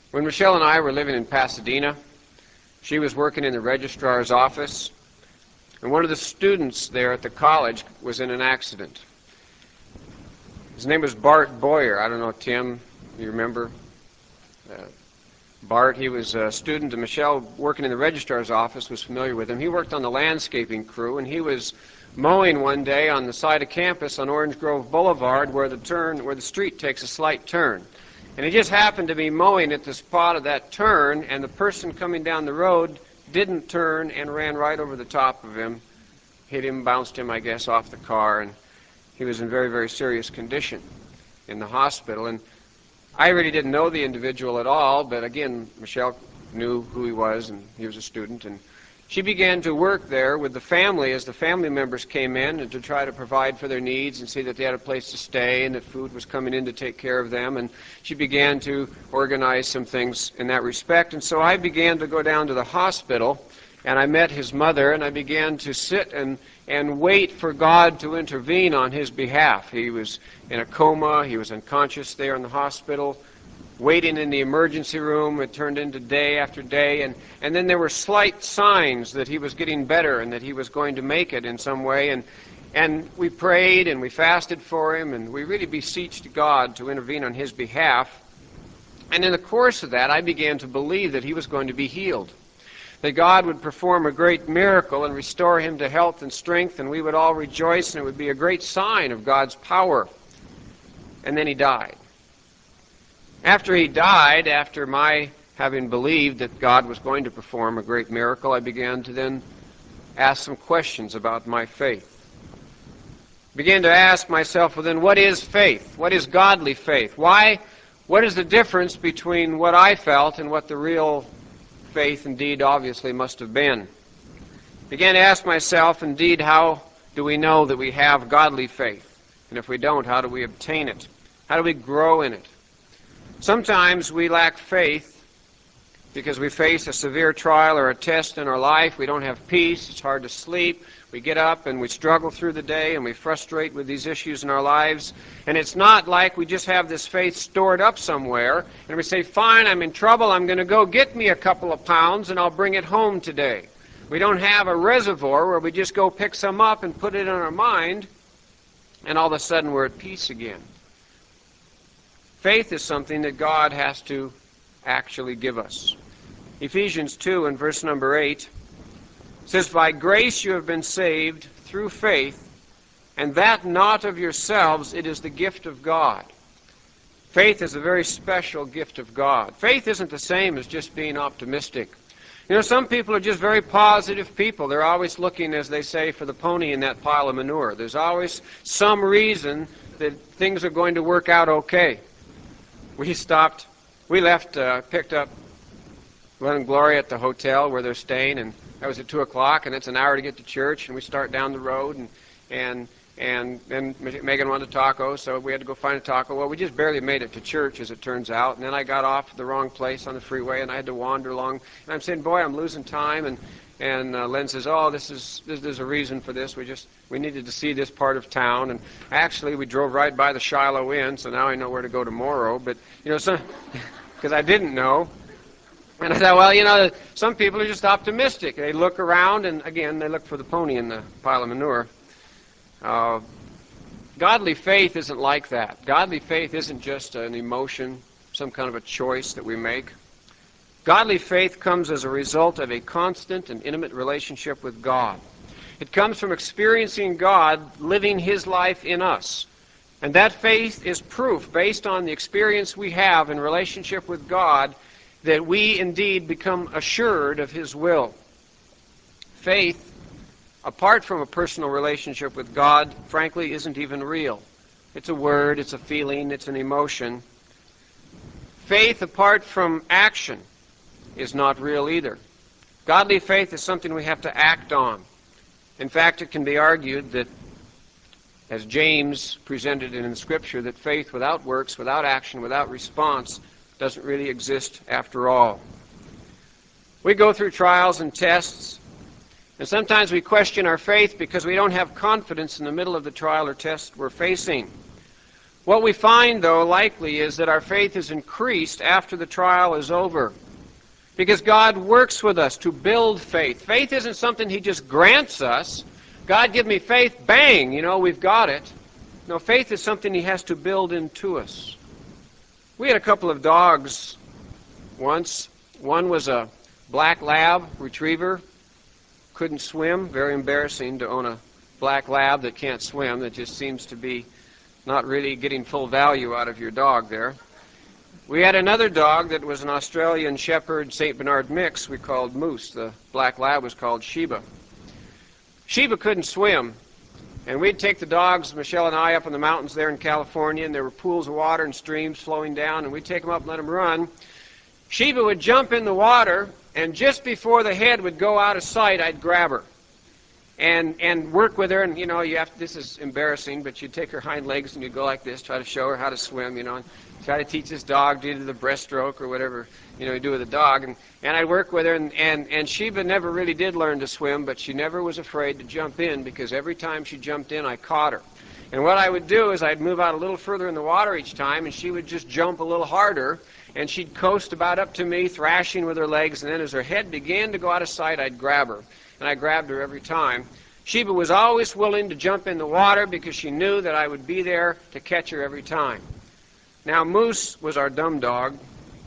When Michelle and I were living in Pasadena, she was working in the registrar's office, and one of the students there at the college was in an accident. His name was Bart Boyer. I don't know, Tim, you remember? Bart, he was a student, and Michelle, working in the registrar's office, was familiar with him. He worked on the landscaping crew, and he was mowing one day on the side of campus on Orange Grove Boulevard where the street takes a slight turn. And he just happened to be mowing at the spot of that turn, and the person coming down the road didn't turn and ran right over the top of him, hit him, bounced him, I guess, off the car, and he was in very, very serious condition in the hospital. And I really didn't know the individual at all, but again, Michelle knew who he was, and he was a student, and she began to work there with the family as the family members came in and to try to provide for their needs and see that they had a place to stay and that food was coming in to take care of them. And she began to organize some things in that respect. And so I began to go down to the hospital, and I met his mother, and I began to sit and wait for God to intervene on his behalf. He was in a coma. He was unconscious there in the hospital, waiting in the emergency room. It turned into day after day, and then there were slight signs that he was getting better and that he was going to make it in some way, and we prayed and we fasted for him, and we really beseeched God to intervene on his behalf. And in the course of that, I began to believe that he was going to be healed, that God would perform a great miracle and restore him to health and strength, and we would all rejoice, and it would be a great sign of God's power. And then he died. After he died, after my having believed that God was going to perform a great miracle, I began to then ask some questions about my faith. I began to ask myself, well then, what is faith? What is godly faith? What is the difference between what I felt and what the real faith indeed obviously must have been? I began to ask myself, indeed, how do we know that we have godly faith? And if we don't, how do we obtain it? How do we grow in it? Sometimes we lack faith because we face a severe trial or a test in our life. We don't have peace. It's hard to sleep. We get up and we struggle through the day and we frustrate with these issues in our lives. And it's not like we just have this faith stored up somewhere and we say, fine, I'm in trouble. I'm going to go get me a couple of pounds and I'll bring it home today. We don't have a reservoir where we just go pick some up and put it in our mind and all of a sudden we're at peace again. Faith is something that God has to actually give us. Ephesians 2 and verse number 8 says, by grace you have been saved through faith, and that not of yourselves, it is the gift of God. Faith is a very special gift of God. Faith isn't the same as just being optimistic. You know, some people are just very positive people. They're always looking, as they say, for the pony in that pile of manure. There's always some reason that things are going to work out okay. We left, picked up Glenn and Gloria at the hotel where they're staying, and that was at 2 o'clock, and it's an hour to get to church, and we start down the road, and then Megan wanted a taco, so we had to go find a taco. Well, we just barely made it to church, as it turns out, and then I got off at the wrong place on the freeway, and I had to wander along, and I'm saying, boy, I'm losing time, and Len says, oh, there's a reason for this. We needed to see this part of town. And actually, we drove right by the Shiloh Inn, so now I know where to go tomorrow. But, you know, because I didn't know. And I thought, well, you know, some people are just optimistic. They look around, and again, they look for the pony in the pile of manure. Godly faith isn't like that. Godly faith isn't just an emotion, some kind of a choice that we make. Godly faith comes as a result of a constant and intimate relationship with God. It comes from experiencing God living his life in us. And that faith is proof, based on the experience we have in relationship with God, that we indeed become assured of his will. Faith, apart from a personal relationship with God, frankly, isn't even real. It's a word, it's a feeling, it's an emotion. Faith apart from action is not real either. Godly faith is something we have to act on. In fact, it can be argued that, as James presented it in the Scripture, that faith without works, without action, without response, doesn't really exist after all. We go through trials and tests, and sometimes we question our faith because we don't have confidence in the middle of the trial or test we're facing. What we find, though, likely is that our faith is increased after the trial is over. Because God works with us to build faith. Faith isn't something He just grants us. God, give me faith, bang, we've got it. No, faith is something He has to build into us. We had a couple of dogs once. One was a black lab retriever. Couldn't swim. Very embarrassing to own a black lab that can't swim. That just seems to be not really getting full value out of your dog there. We had another dog that was an Australian Shepherd St. Bernard mix we called Moose. The black lab was called Sheba. Sheba couldn't swim, and we'd take the dogs, Michelle and I, up in the mountains there in California, and there were pools of water and streams flowing down, and we'd take them up and let them run. Sheba would jump in the water, and just before the head would go out of sight, I'd grab her and work with her. And this is embarrassing, but you'd take her hind legs and you'd go like this, try to show her how to swim, and try to teach this dog to do the breaststroke or whatever you do with a dog. And I'd work with her, and Sheba never really did learn to swim, but she never was afraid to jump in, because every time she jumped in, I caught her. And what I would do is I'd move out a little further in the water each time, and she would just jump a little harder, and she'd coast about up to me, thrashing with her legs, and then as her head began to go out of sight, I'd grab her. And I grabbed her every time. Sheba was always willing to jump in the water because she knew that I would be there to catch her every time. Now, Moose was our dumb dog.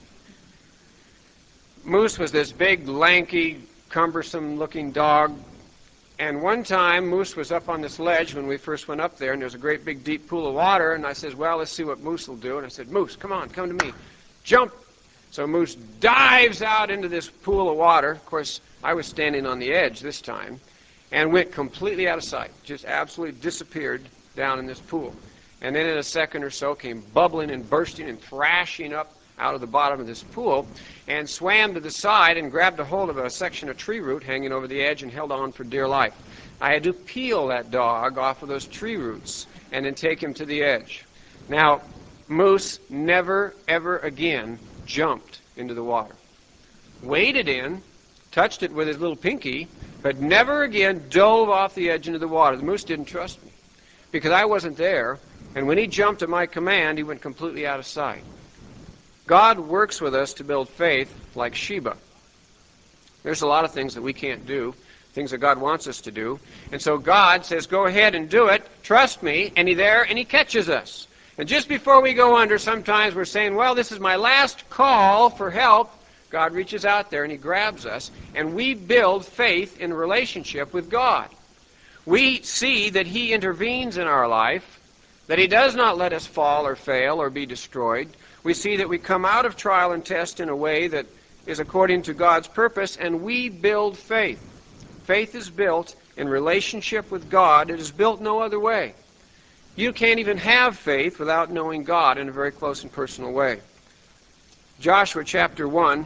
Moose was this big, lanky, cumbersome-looking dog. And one time, Moose was up on this ledge when we first went up there, and there was a great big deep pool of water, and I said, well, let's see what Moose will do. And I said, Moose, come on, come to me. Jump! So Moose dives out into this pool of water. Of course, I was standing on the edge this time, and went completely out of sight. Just absolutely disappeared down in this pool. And then in a second or so came bubbling and bursting and thrashing up out of the bottom of this pool, and swam to the side and grabbed a hold of a section of tree root hanging over the edge and held on for dear life. I had to peel that dog off of those tree roots and then take him to the edge. Now, Moose never, ever again jumped into the water. Waded in, touched it with his little pinky, but never again dove off the edge into the water. The Moose didn't trust me because I wasn't there, and when he jumped at my command, he went completely out of sight. God works with us to build faith like Sheba. There's a lot of things that we can't do, things that God wants us to do, and so God says, go ahead and do it, trust me, and He catches us. And just before we go under, sometimes we're saying, well, this is my last call for help. God reaches out there and He grabs us, and we build faith in relationship with God. We see that He intervenes in our life, that He does not let us fall or fail or be destroyed. We see that we come out of trial and test in a way that is according to God's purpose, and we build faith. Faith is built in relationship with God. It is built no other way. You can't even have faith without knowing God in a very close and personal way. Joshua chapter 1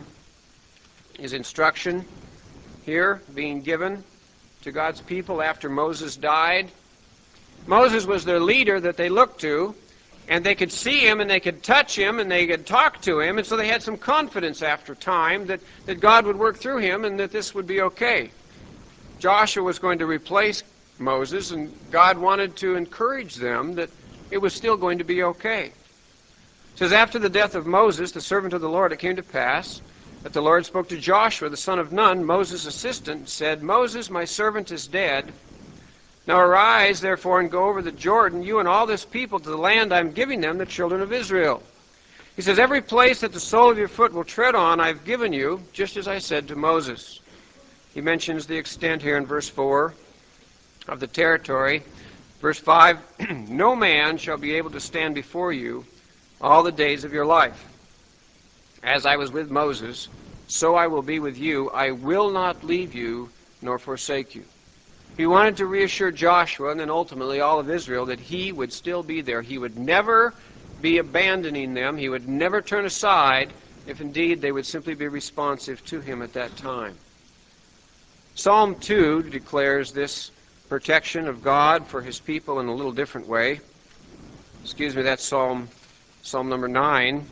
is instruction here being given to God's people after Moses died. Moses was their leader that they looked to, and they could see him and they could touch him and they could talk to him, and so they had some confidence after time that God would work through him and that this would be okay. Joshua was going to replace Moses, and God wanted to encourage them that it was still going to be okay. It says, after the death of Moses, the servant of the Lord, it came to pass that the Lord spoke to Joshua, the son of Nun, Moses' assistant, and said, Moses, my servant, is dead. Now arise, therefore, and go over the Jordan, you and all this people, to the land I am giving them, the children of Israel. He says, every place that the sole of your foot will tread on, I have given you, just as I said to Moses. He mentions the extent here in verse 4 of the territory. Verse 5, no man shall be able to stand before you all the days of your life. As I was with Moses, so I will be with you. I will not leave you nor forsake you. He wanted to reassure Joshua and then ultimately all of Israel that he would still be there. He would never be abandoning them. He would never turn aside if indeed they would simply be responsive to him at that time. Psalm 2 declares this protection of God for his people in a little different way. Excuse me, that's Psalm number 9.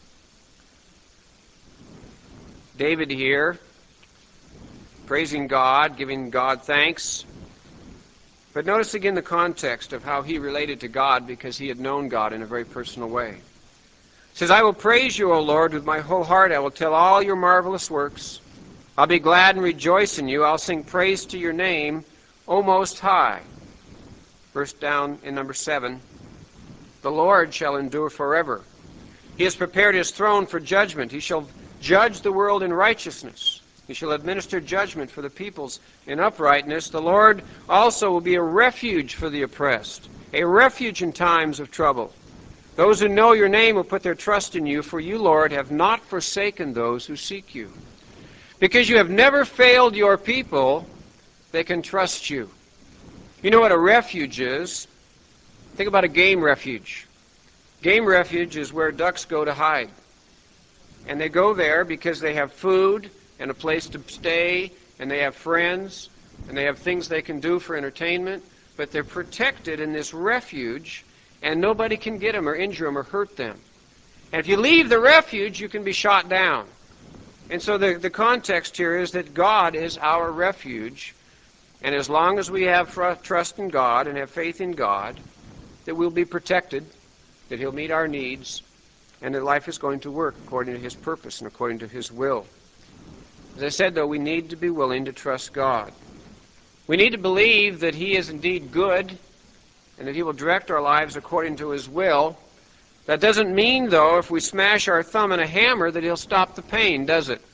David here, praising God, giving God thanks. But notice again the context of how he related to God, because he had known God in a very personal way. He says, I will praise you, O Lord, with my whole heart. I will tell all your marvelous works. I'll be glad and rejoice in you. I'll sing praise to your name, O Most High. Verse down in number 7. The Lord shall endure forever. He has prepared his throne for judgment. He shall judge the world in righteousness. He shall administer judgment for the peoples in uprightness. The Lord also will be a refuge for the oppressed, a refuge in times of trouble. Those who know your name will put their trust in you, for you, Lord, have not forsaken those who seek you. Because you have never failed your people, they can trust you. You know what a refuge is? Think about a game refuge. Game refuge is where ducks go to hide. And they go there because they have food and a place to stay, and they have friends, and they have things they can do for entertainment, but they're protected in this refuge, and nobody can get them or injure them or hurt them. And if you leave the refuge, you can be shot down. And so the context here is that God is our refuge, and as long as we have trust in God and have faith in God, that we'll be protected, that he'll meet our needs, and that life is going to work according to his purpose and according to his will. As I said, though, we need to be willing to trust God. We need to believe that he is indeed good and that he will direct our lives according to his will. That doesn't mean, though, if we smash our thumb in a hammer, that he'll stop the pain, does it?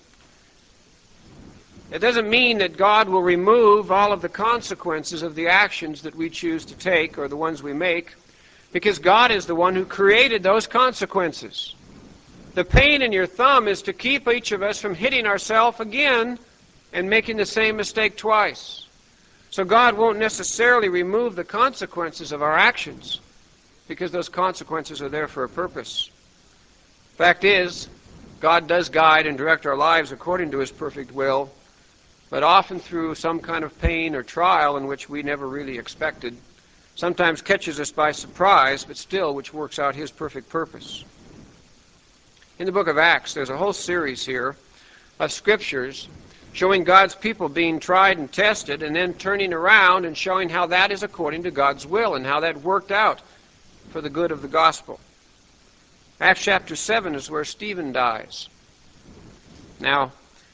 It doesn't mean that God will remove all of the consequences of the actions that we choose to take or the ones we make, because God is the one who created those consequences. The pain in your thumb is to keep each of us from hitting ourselves again and making the same mistake twice. So God won't necessarily remove the consequences of our actions, because those consequences are there for a purpose. Fact is, God does guide and direct our lives according to his perfect will, but often through some kind of pain or trial in which we never really expected. Sometimes catches us by surprise, but still which works out his perfect purpose. In the book of Acts, there's a whole series here of scriptures showing God's people being tried and tested and then turning around and showing how that is according to God's will and how that worked out for the good of the gospel. Acts chapter 7 is where Stephen dies. Now,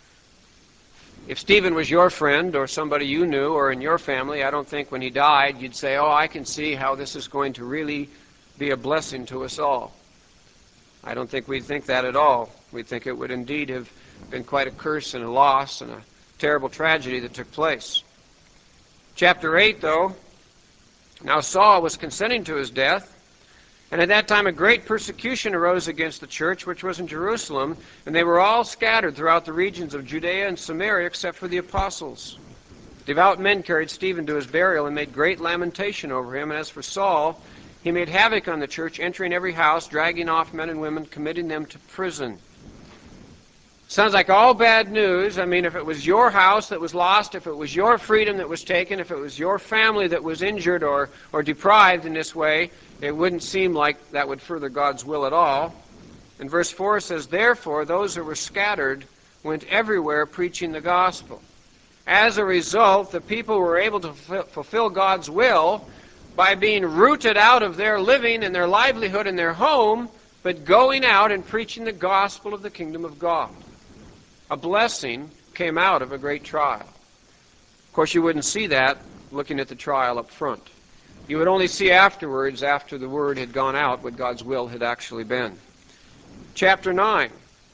if Stephen was your friend or somebody you knew or in your family, I don't think when he died you'd say, oh, I can see how this is going to really be a blessing to us all. I don't think we'd think that at all. We'd think it would indeed have been quite a curse and a loss and a terrible tragedy that took place. Chapter 8, though, now Saul was consenting to his death, and at that time a great persecution arose against the church, which was in Jerusalem, and they were all scattered throughout the regions of Judea and Samaria, except for the apostles. Devout men carried Stephen to his burial and made great lamentation over him, and as for Saul, he made havoc on the church, entering every house, dragging off men and women, committing them to prison. Sounds like all bad news. I mean, if it was your house that was lost, if it was your freedom that was taken, if it was your family that was injured or deprived in this way, it wouldn't seem like that would further God's will at all. And verse 4 says, therefore, those who were scattered went everywhere preaching the gospel. As a result, the people were able to fulfill God's will by being rooted out of their living and their livelihood and their home, but going out and preaching the gospel of the kingdom of God. A blessing came out of a great trial. Of course, you wouldn't see that looking at the trial up front. You would only see afterwards, after the word had gone out, what God's will had actually been. Chapter 9.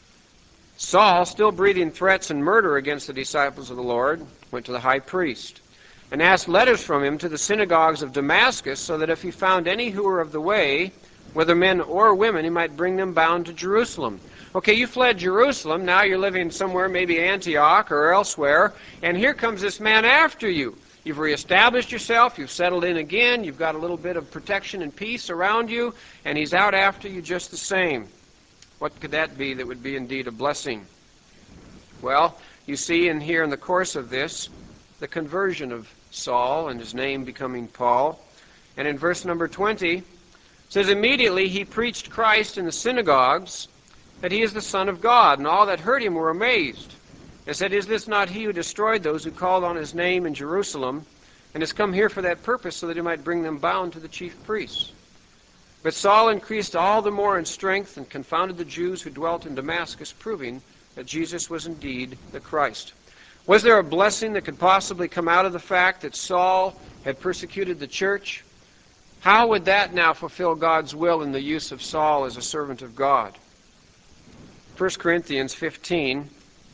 Saul, still breathing threats and murder against the disciples of the Lord, went to the high priest and asked letters from him to the synagogues of Damascus, so that if he found any who were of the way, whether men or women, he might bring them bound to Jerusalem. Okay, you fled Jerusalem, now you're living somewhere, maybe Antioch or elsewhere, and here comes this man after you. You've reestablished yourself, you've settled in again, you've got a little bit of protection and peace around you, and he's out after you just the same. What could that be that would be indeed a blessing? Well, you see in here in the course of this, the conversion of Saul and his name becoming Paul. And in verse number 20, it says, immediately he preached Christ in the synagogues, that he is the Son of God, and all that heard him were amazed, and said, is this not he who destroyed those who called on his name in Jerusalem? and has come here for that purpose, so that he might bring them bound to the chief priests. But Saul increased all the more in strength and confounded the Jews who dwelt in Damascus, proving that Jesus was indeed the Christ. Was there a blessing that could possibly come out of the fact that Saul had persecuted the church? How would that now fulfill God's will in the use of Saul as a servant of God? 1 Corinthians 15,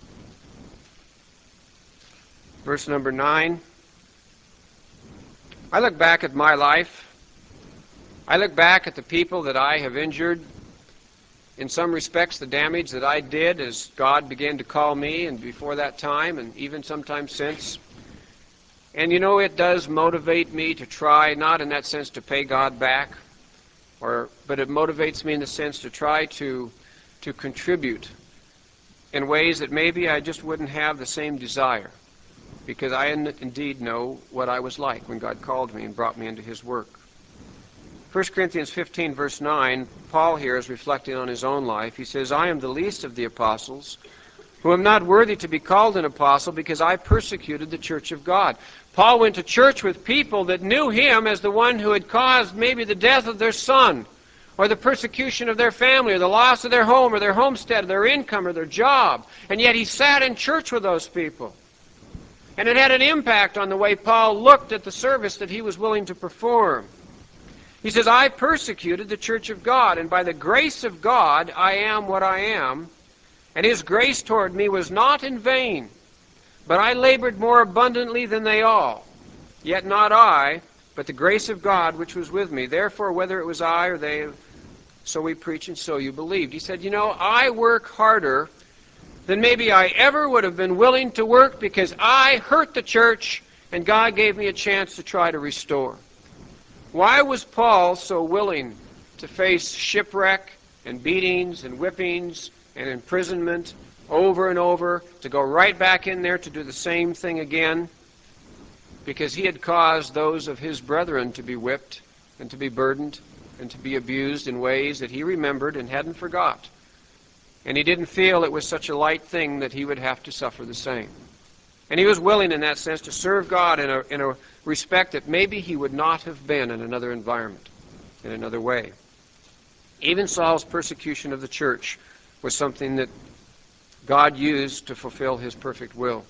verse number 9. I look back at my life. I look back at the people that I have injured. In some respects, the damage that I did as God began to call me, and before that time, and even sometime since. And you know, it does motivate me to try, not in that sense to pay God back, but it motivates me in the sense to try to contribute in ways that maybe I just wouldn't have the same desire, because I indeed know what I was like when God called me and brought me into His work. 1 Corinthians 15, verse 9, Paul here is reflecting on his own life. He says, I am the least of the apostles, who am not worthy to be called an apostle, because I persecuted the church of God. Paul went to church with people that knew him as the one who had caused maybe the death of their son, or the persecution of their family, or the loss of their home, or their homestead, or their income, or their job. And yet he sat in church with those people. And it had an impact on the way Paul looked at the service that he was willing to perform. He says, I persecuted the church of God, and by the grace of God I am what I am, and His grace toward me was not in vain. But I labored more abundantly than they all. Yet not I, but the grace of God which was with me. Therefore, whether it was I or they, so we preach and so you believed. He said, you know, I work harder than maybe I ever would have been willing to work, because I hurt the church and God gave me a chance to try to restore. Why was Paul so willing to face shipwreck and beatings and whippings and imprisonment over and over, to go right back in there to do the same thing again? Because he had caused those of his brethren to be whipped and to be burdened and to be abused in ways that he remembered and hadn't forgot. And he didn't feel it was such a light thing that he would have to suffer the same. And he was willing in that sense to serve God in a respect that maybe he would not have been in another environment, in another way. Even Saul's persecution of the church was something that God used to fulfill His perfect will.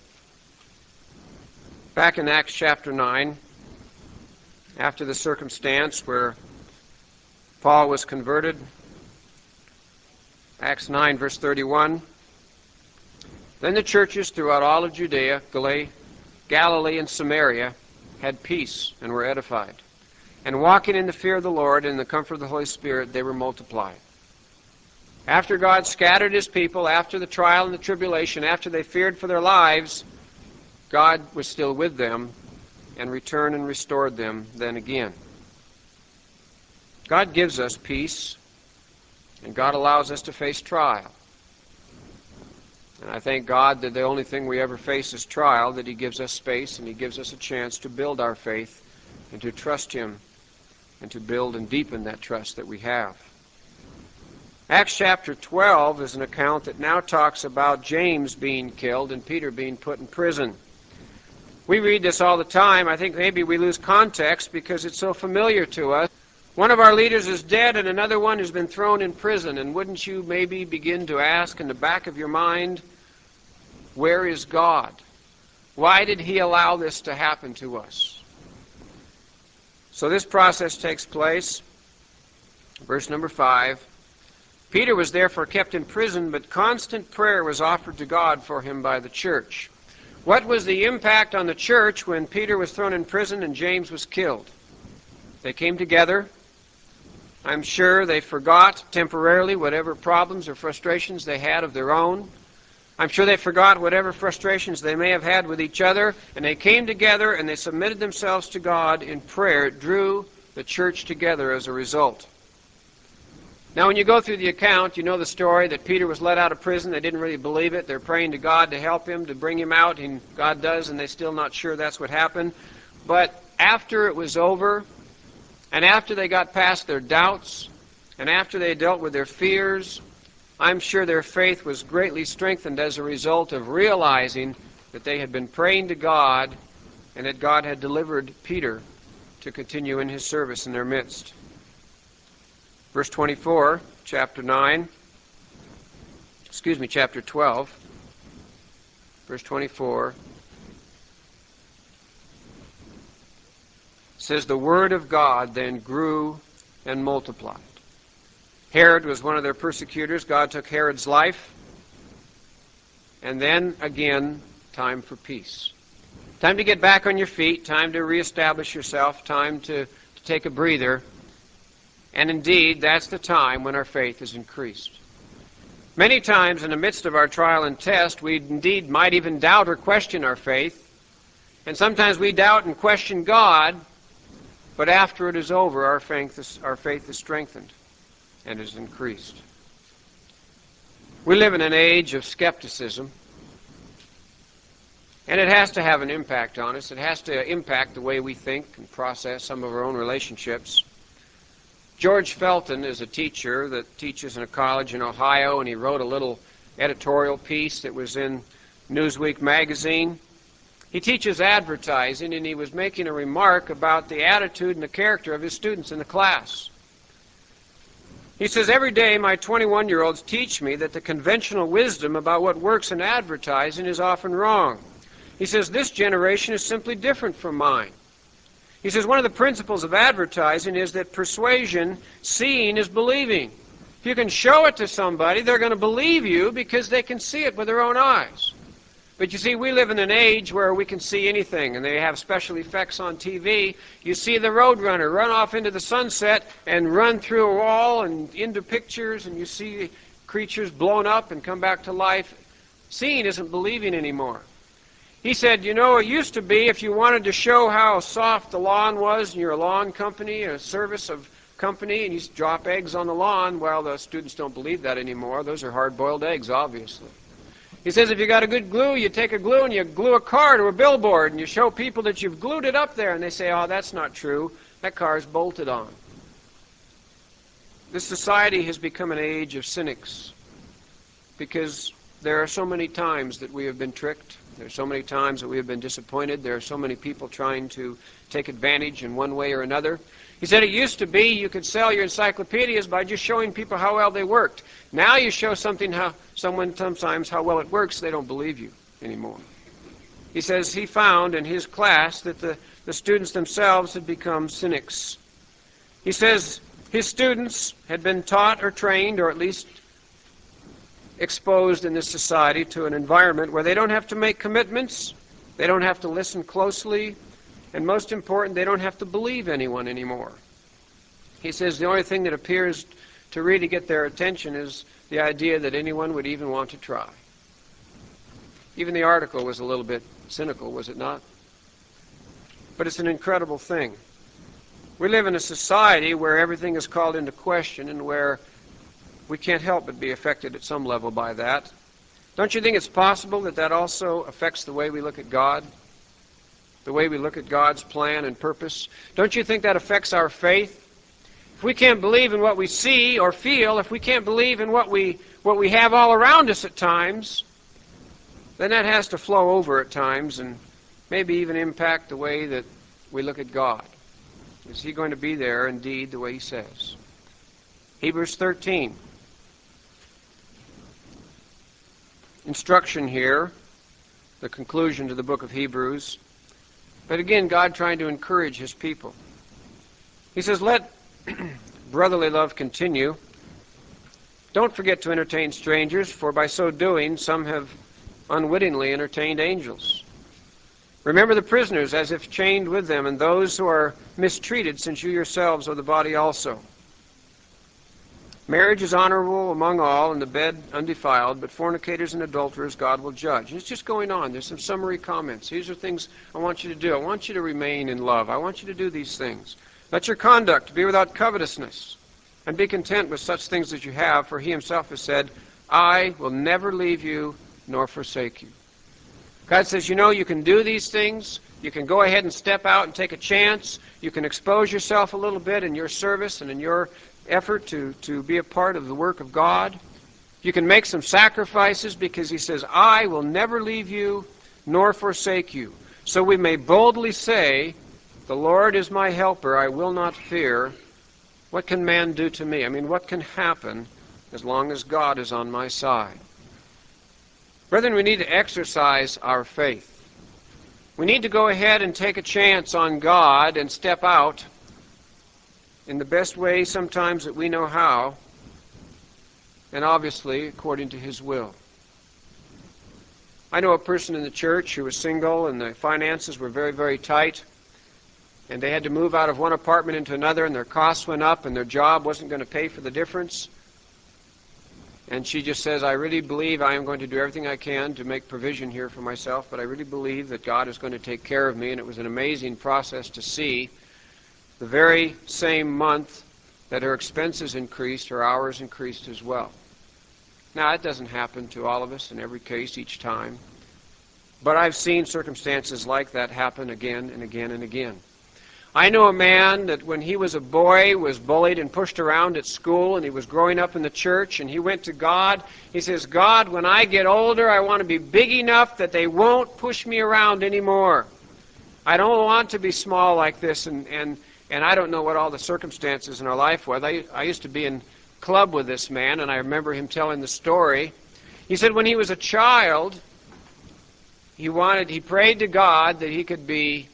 Back in Acts chapter 9, after the circumstance where Paul was converted, Acts 9, verse 31, then the churches throughout all of Judea, Galilee, and Samaria had peace and were edified. And walking in the fear of the Lord and in the comfort of the Holy Spirit, they were multiplied. After God scattered His people, after the trial and the tribulation, after they feared for their lives, God was still with them and returned and restored them then again. God gives us peace, and God allows us to face trial. And I thank God that the only thing we ever face is trial, that He gives us space and He gives us a chance to build our faith and to trust Him and to build and deepen that trust that we have. Acts chapter 12 is an account that now talks about James being killed and Peter being put in prison. We read this all the time. I think maybe we lose context because it's so familiar to us. One of our leaders is dead and another one has been thrown in prison. And wouldn't you maybe begin to ask in the back of your mind, where is God? Why did He allow this to happen to us? So this process takes place. Verse number 5. Peter was therefore kept in prison, but constant prayer was offered to God for him by the church. What was the impact on the church when Peter was thrown in prison and James was killed? They came together. I'm sure they forgot temporarily whatever problems or frustrations they had of their own. I'm sure they forgot whatever frustrations they may have had with each other, and they came together and they submitted themselves to God in prayer. It drew the church together as a result. Now, when you go through the account, you know the story that Peter was let out of prison. They didn't really believe it. They're praying to God to help him, to bring him out, and God does, and they're still not sure that's what happened. But after it was over, and after they got past their doubts, and after they dealt with their fears, I'm sure their faith was greatly strengthened as a result of realizing that they had been praying to God and that God had delivered Peter to continue in his service in their midst. Verse 24, chapter 12, verse 24, says, "The word of God then grew and multiplied." Herod was one of their persecutors. God took Herod's life. And then, again, time for peace. Time to get back on your feet, time to reestablish yourself, time to take a breather. And indeed, that's the time when our faith is increased. Many times in the midst of our trial and test, we indeed might even doubt or question our faith. And sometimes we doubt and question God, but after it is over, our faith is strengthened and is increased. We live in an age of skepticism, and it has to have an impact on us. It has to impact the way we think and process some of our own relationships. George Felton is a teacher that teaches in a college in Ohio, and he wrote a little editorial piece that was in Newsweek magazine. He teaches advertising, and he was making a remark about the attitude and the character of his students in the class. He says, "Every day my 21-year-olds teach me that the conventional wisdom about what works in advertising is often wrong." He says, "This generation is simply different from mine." He says, "One of the principles of advertising is that persuasion, seeing is believing. If you can show it to somebody, they're going to believe you because they can see it with their own eyes. But you see, we live in an age where we can see anything, and they have special effects on TV. You see the Roadrunner run off into the sunset and run through a wall and into pictures, and you see creatures blown up and come back to life. Seeing isn't believing anymore." He said, "You know, it used to be if you wanted to show how soft the lawn was, and you're a lawn company, a service of company, and you drop eggs on the lawn." Well, the students don't believe that anymore. Those are hard-boiled eggs, obviously. He says, "If you got a good glue, you take a glue and you glue a car to a billboard, and you show people that you've glued it up there, and they say, 'Oh, that's not true. That car's bolted on.'" This society has become an age of cynics because there are so many times that we have been tricked. There are so many times that we have been disappointed. There are so many people trying to take advantage in one way or another. He said it used to be you could sell your encyclopedias by just showing people how well they worked. Now you show someone sometimes how well it works, they don't believe you anymore. He says he found in his class that the students themselves had become cynics. He says his students had been taught or trained, or at least exposed in this society to an environment where they don't have to make commitments, they don't have to listen closely, and most important, they don't have to believe anyone anymore. He says the only thing that appears to really get their attention is the idea that anyone would even want to try. Even the article was a little bit cynical, was it not? But it's an incredible thing. We live in a society where everything is called into question and where we can't help but be affected at some level by that. Don't you think it's possible that that also affects the way we look at God? The way we look at God's plan and purpose? Don't you think that affects our faith? If we can't believe in what we see or feel, if we can't believe in what we have all around us at times, then that has to flow over at times and maybe even impact the way that we look at God. Is He going to be there indeed the way He says? Hebrews 13. Instruction here, the conclusion to the book of Hebrews. But again, God trying to encourage His people. He says, "Let brotherly love continue. Don't forget to entertain strangers, for by so doing some have unwittingly entertained angels. Remember the prisoners as if chained with them, and those who are mistreated, since you yourselves are the body also. Marriage is honorable among all, and the bed undefiled, but fornicators and adulterers God will judge." And it's just going on. There's some summary comments. These are things I want you to do. I want you to remain in love. I want you to do these things. "Let your conduct be without covetousness, and be content with such things as you have, for He Himself has said, 'I will never leave you nor forsake you.'" God says, you know, you can do these things. You can go ahead and step out and take a chance. You can expose yourself a little bit in your service and in your effort to be a part of the work of God. You can make some sacrifices because He says, "I will never leave you nor forsake you." so we may boldly say, the Lord is my helper, I will not fear. What can man do to me? I mean, what can happen as long as God is on my side? Brethren, we need to exercise our faith. We need to go ahead and take a chance on God and step out in the best way sometimes that we know how, and obviously according to His will. I know a person in the church who was single and the finances were very, very tight, and they had to move out of one apartment into another, and their costs went up, and their job wasn't going to pay for the difference. And she just says, I really believe I am going to do everything I can to make provision here for myself, but I really believe that God is going to take care of me. And it was an amazing process to see the very same month that her expenses increased, her hours increased as well. Now, it doesn't happen to all of us in every case each time, but I've seen circumstances like that happen again and again and again. I know a man that when he was a boy was bullied and pushed around at school, and he was growing up in the church, and he went to God. He says, God, when I get older, I want to be big enough that they won't push me around anymore. I don't want to be small like this, and I don't know what all the circumstances in our life were. I used to be in club with this man, and I remember him telling the story. He said when he was a child, he prayed to God that he could be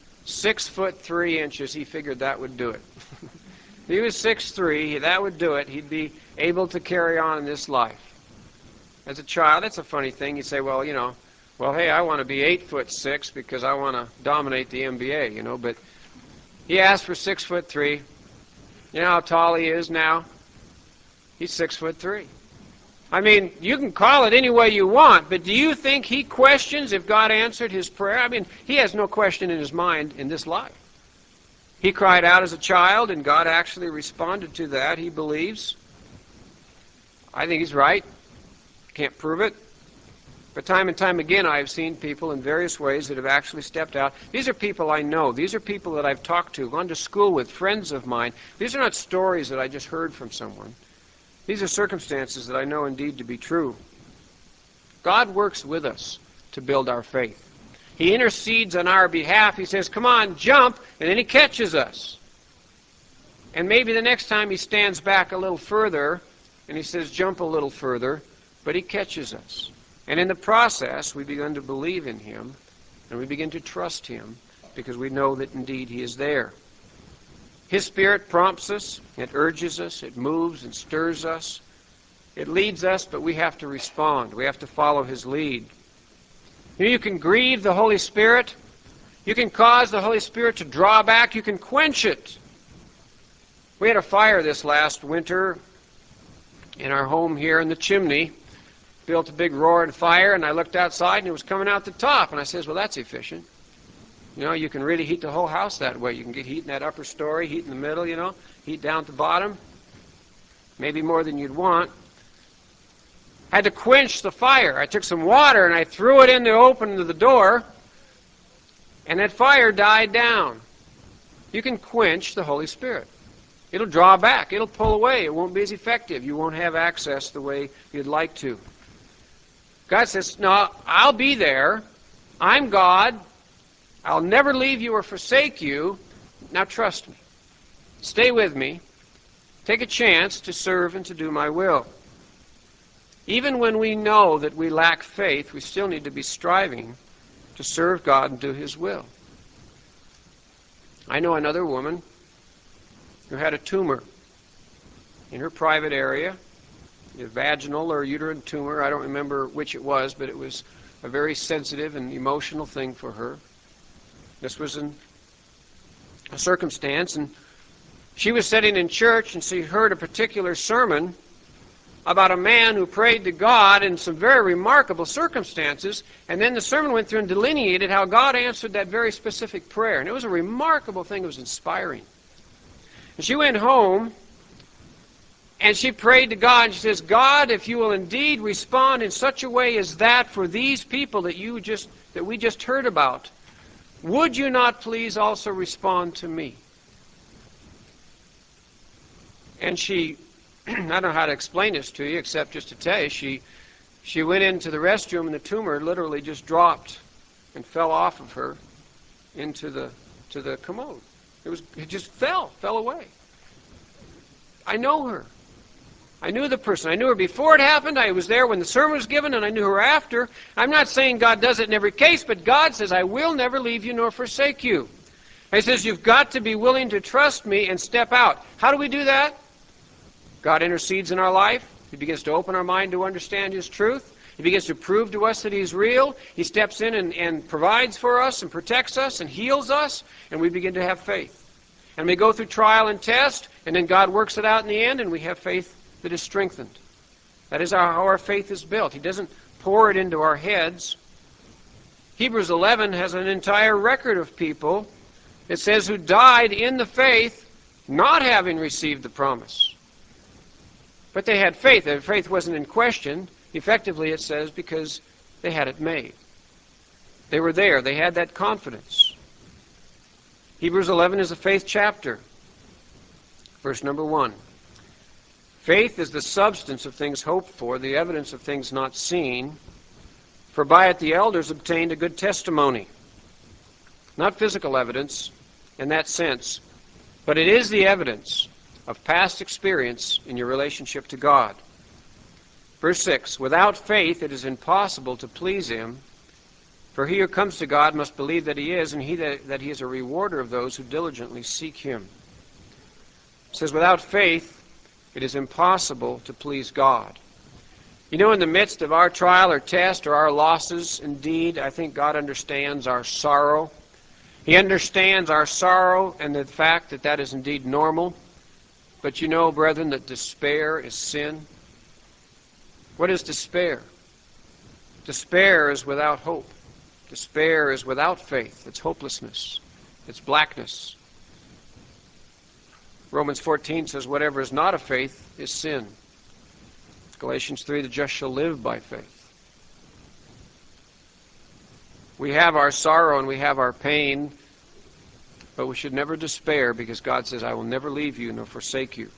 6'3". He figured that would do it. If he was 6'3", that would do it. He'd be able to carry on in this life. As a child, that's a funny thing. You say, well, hey, I want to be 8'6" because I want to dominate the NBA, but he asked for 6'3". You know how tall he is now? He's 6'3". I mean, you can call it any way you want, but do you think he questions if God answered his prayer? I mean, he has no question in his mind in this life. He cried out as a child, and God actually responded to that, he believes. I think he's right. Can't prove it. But time and time again, I have seen people in various ways that have actually stepped out. These are people I know. These are people that I've talked to, gone to school with, friends of mine. These are not stories that I just heard from someone. These are circumstances that I know indeed to be true. God works with us to build our faith. He intercedes on our behalf. He says, come on, jump, and then he catches us. And maybe the next time he stands back a little further, and he says, jump a little further, but he catches us. And in the process, we begin to believe in him, and we begin to trust him, because we know that indeed he is there. His Spirit prompts us, it urges us, it moves and stirs us. It leads us, but we have to respond. We have to follow his lead. You can grieve the Holy Spirit. You can cause the Holy Spirit to draw back. You can quench it. We had a fire this last winter in our home here in the chimney. Built a big roaring fire, and I looked outside, and it was coming out the top. And I says, well, that's efficient. You can really heat the whole house that way. You can get heat in that upper story, heat in the middle, heat down at the bottom. Maybe more than you'd want. Had to quench the fire. I took some water and I threw it in the opening of the door, and that fire died down. You can quench the Holy Spirit. It'll draw back. It'll pull away. It won't be as effective. You won't have access the way you'd like to. God says, no, I'll be there. I'm God. I'll never leave you or forsake you. Now trust me. Stay with me. Take a chance to serve and to do my will. Even when we know that we lack faith, we still need to be striving to serve God and do his will. I know another woman who had a tumor in her private area, a vaginal or uterine tumor. I don't remember which it was, but it was a very sensitive and emotional thing for her. This was a circumstance, and she was sitting in church, and she heard a particular sermon about a man who prayed to God in some very remarkable circumstances, and then the sermon went through and delineated how God answered that very specific prayer. And it was a remarkable thing. It was inspiring. And she went home, and she prayed to God, and she says, God, if you will indeed respond in such a way as that for these people that we just heard about, would you not please also respond to me? And she, I don't know how to explain this to you except just to tell you, she went into the restroom and the tumor literally just dropped and fell off of her. into the commode. It just fell away. I know her. I knew the person. I knew her before it happened. I was there when the sermon was given, and I knew her after. I'm not saying God does it in every case, but God says, I will never leave you nor forsake you. He says, you've got to be willing to trust me and step out. How do we do that? God intercedes in our life. He begins to open our mind to understand His truth. He begins to prove to us that He's real. He steps in and provides for us and protects us and heals us, and we begin to have faith. And we go through trial and test, and then God works it out in the end, and we have faith that is strengthened. That is how our faith is built. He doesn't pour it into our heads. Hebrews 11 has an entire record of people, it says, who died in the faith, not having received the promise. But they had faith. Their faith wasn't in question. Effectively, it says, because they had it made. They were there. They had that confidence. Hebrews 11 is a faith chapter. Verse number 1. Faith is the substance of things hoped for, the evidence of things not seen. For by it the elders obtained a good testimony. Not physical evidence in that sense, but it is the evidence of past experience in your relationship to God. Verse 6, without faith it is impossible to please Him, for he who comes to God must believe that He is, and that He is a rewarder of those who diligently seek Him. It says, without faith it is impossible to please God. You know, in the midst of our trial or test or our losses, indeed, I think God understands our sorrow. He understands our sorrow and the fact that that is indeed normal. But you know, brethren, that despair is sin. What is despair? Despair is without hope. Despair is without faith. It's hopelessness. It's blackness. Romans 14 says, whatever is not of faith is sin. Galatians 3, the just shall live by faith. We have our sorrow and we have our pain, but we should never despair, because God says, I will never leave you nor forsake you.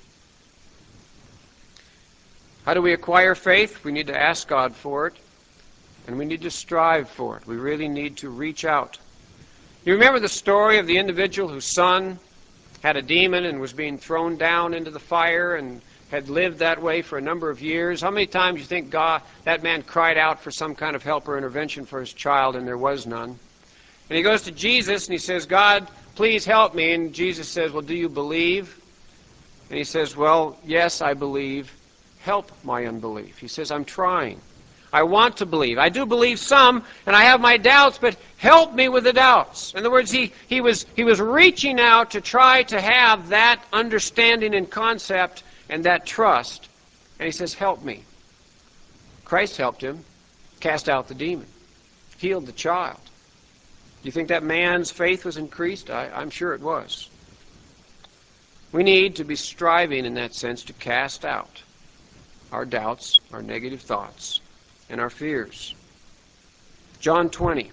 How do we acquire faith? We need to ask God for it, and we need to strive for it. We really need to reach out. You remember the story of the individual whose son had a demon and was being thrown down into the fire and had lived that way for a number of years? How many times do you think that man cried out for some kind of help or intervention for his child, and there was none? And he goes to Jesus and he says, God, please help me. And Jesus says, well, do you believe? And he says, well, yes, I believe. Help my unbelief. He says, I'm trying. I want to believe. I do believe some, and I have my doubts, but help me with the doubts. In other words, he was reaching out to try to have that understanding and concept and that trust. And he says, help me. Christ helped him, cast out the demon, healed the child. Do you think that man's faith was increased? I'm sure it was. We need to be striving in that sense to cast out our doubts, our negative thoughts, and our fears. John 20.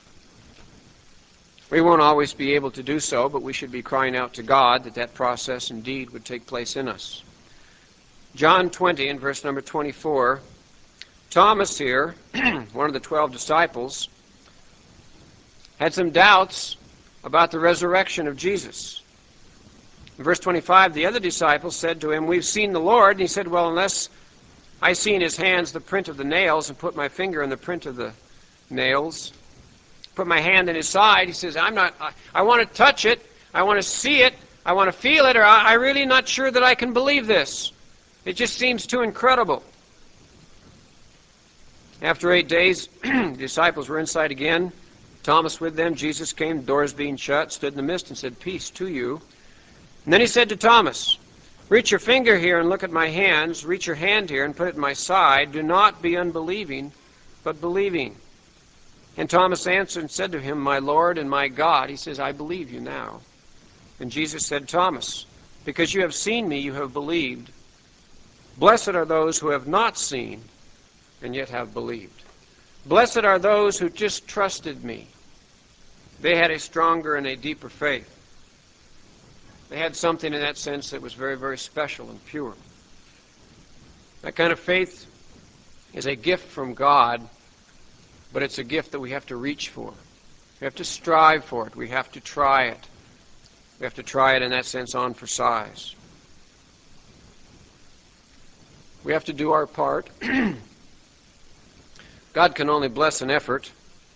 We won't always be able to do so, but we should be crying out to God that that process indeed would take place in us. John 20 and verse number 24. Thomas here, one of the 12 disciples, had some doubts about the resurrection of Jesus. In verse 25, the other disciples said to him, we've seen the Lord. And he said, well, unless I see in his hands the print of the nails and put my finger in the print of the nails, put my hand in his side, he says, I want to touch it, I want to see it, I want to feel it, or I'm really not sure that I can believe this. It just seems too incredible. After 8 days, the disciples were inside again, Thomas with them. Jesus came, doors being shut, stood in the midst and said, peace to you. And then he said to Thomas, reach your finger here and look at my hands. Reach your hand here and put it in my side. Do not be unbelieving, but believing. And Thomas answered and said to him, my Lord and my God. He says, I believe you now. And Jesus said, Thomas, because you have seen me, you have believed. Blessed are those who have not seen and yet have believed. Blessed are those who just trusted me. They had a stronger and a deeper faith. They had something in that sense that was very, very special and pure. That kind of faith is a gift from God, but it's a gift that we have to reach for. We have to strive for it. We have to try it. We have to try it in that sense on for size. We have to do our part. God can only bless an effort.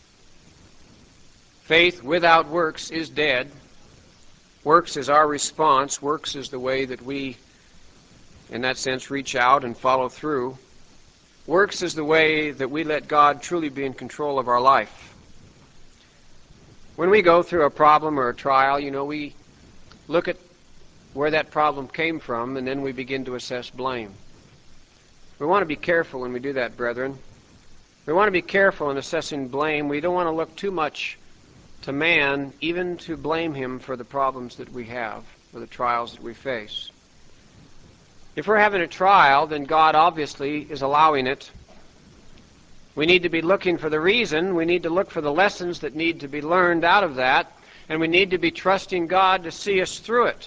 Faith without works is dead. Works is our response. Works is the way that we, in that sense, reach out and follow through. Works is the way that we let God truly be in control of our life. When we go through a problem or a trial, we look at where that problem came from, and then we begin to assess blame. We want to be careful when we do that, brethren. We want to be careful in assessing blame. We don't want to look too much to man, even to blame him for the problems that we have, or the trials that we face. If we're having a trial, then God obviously is allowing it. We need to be looking for the reason. We need to look for the lessons that need to be learned out of that, and we need to be trusting God to see us through it.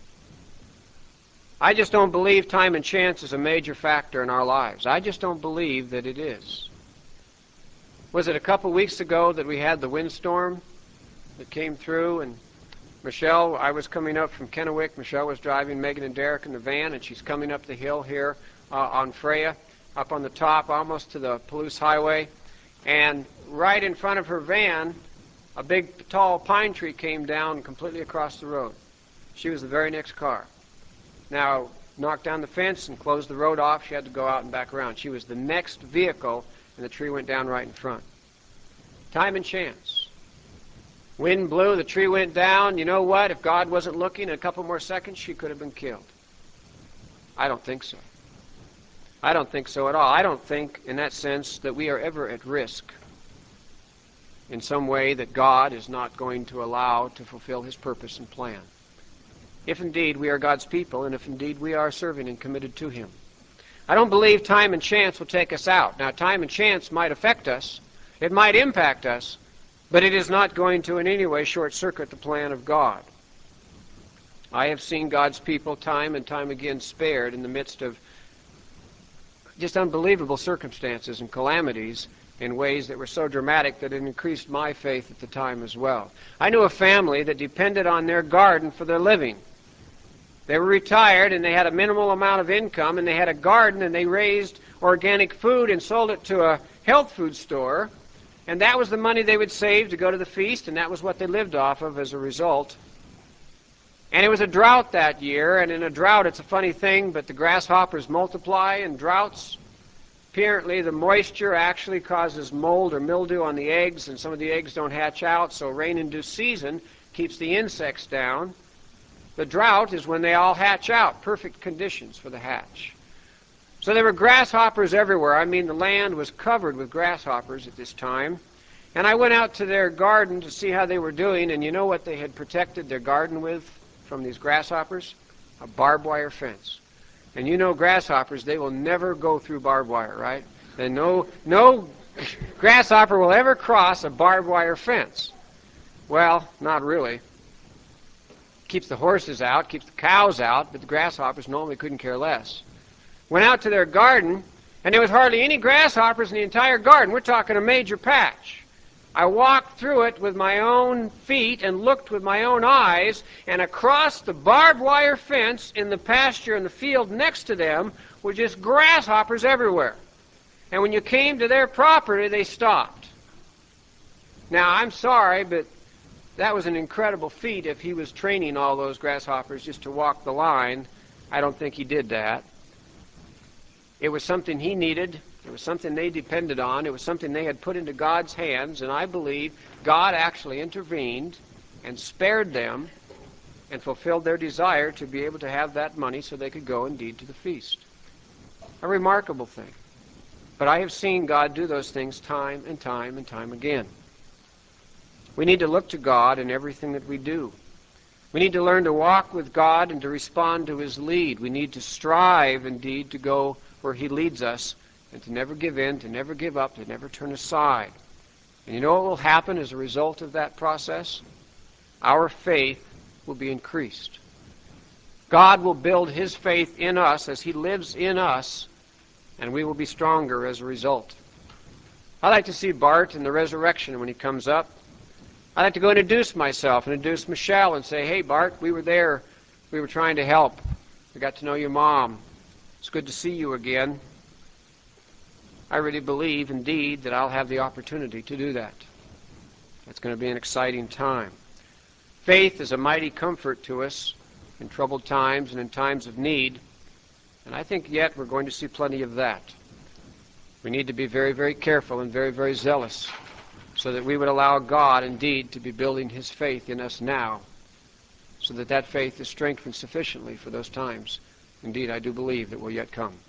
I just don't believe time and chance is a major factor in our lives. I just don't believe that it is. Was it a couple weeks ago that we had the windstorm that came through, and Michelle, I was coming up from Kennewick. Michelle was driving Megan and Derek in the van, and she's coming up the hill here on Freya, up on the top, almost to the Palouse Highway. And right in front of her van, a big, tall pine tree came down completely across the road. She was the very next car. Now, knocked down the fence and closed the road off. She had to go out and back around. She was the next vehicle, and the tree went down right in front. Time and chance. Wind blew, the tree went down. You know what? If God wasn't looking, in a couple more seconds, she could have been killed. I don't think so. I don't think so at all. I don't think, in that sense, that we are ever at risk in some way that God is not going to allow to fulfill His purpose and plan. If indeed we are God's people, and if indeed we are serving and committed to Him. I don't believe time and chance will take us out. Now, time and chance might affect us. It might impact us. But it is not going to in any way short-circuit the plan of God. I have seen God's people time and time again spared in the midst of just unbelievable circumstances and calamities in ways that were so dramatic that it increased my faith at the time as well. I knew a family that depended on their garden for their living. They were retired and they had a minimal amount of income, and they had a garden and they raised organic food and sold it to a health food store. And that was the money they would save to go to the feast, and that was what they lived off of as a result. And it was a drought that year, and in a drought it's a funny thing, but the grasshoppers multiply in droughts. Apparently the moisture actually causes mold or mildew on the eggs, and some of the eggs don't hatch out, so rain-induced season keeps the insects down. The drought is when they all hatch out, perfect conditions for the hatch. So there were grasshoppers everywhere. I mean, the land was covered with grasshoppers at this time. And I went out to their garden to see how they were doing, and you know what they had protected their garden with from these grasshoppers? A barbed wire fence. And you know grasshoppers, they will never go through barbed wire, right? Then no grasshopper will ever cross a barbed wire fence. Well, not really. Keeps the horses out, keeps the cows out, but the grasshoppers normally couldn't care less. Went out to their garden, and there was hardly any grasshoppers in the entire garden. We're talking a major patch. I walked through it with my own feet and looked with my own eyes, and across the barbed wire fence in the pasture in the field next to them were just grasshoppers everywhere. And when you came to their property, they stopped. Now, I'm sorry, but that was an incredible feat if he was training all those grasshoppers just to walk the line. I don't think he did that. It was something he needed. It was something they depended on. It was something they had put into God's hands, and I believe God actually intervened and spared them and fulfilled their desire to be able to have that money so they could go indeed to the feast. A remarkable thing. But I have seen God do those things time and time and time again. We need to look to God in everything that we do. We need to learn to walk with God and to respond to His lead. We need to strive indeed to go where He leads us, and to never give in, to never give up, to never turn aside. And you know what will happen as a result of that process? Our faith will be increased. God will build His faith in us as He lives in us, and we will be stronger as a result. I like to see Bart in the resurrection when he comes up. I'd like to go introduce myself and introduce Michelle and say, hey, Bart, we were there. We were trying to help. We got to know your mom. It's good to see you again. I really believe, indeed, that I'll have the opportunity to do that. It's going to be an exciting time. Faith is a mighty comfort to us in troubled times and in times of need, and I think yet we're going to see plenty of that. We need to be very, very careful and very, very zealous so that we would allow God, indeed, to be building His faith in us now, so that that faith is strengthened sufficiently for those times. Indeed, I do believe that will yet come.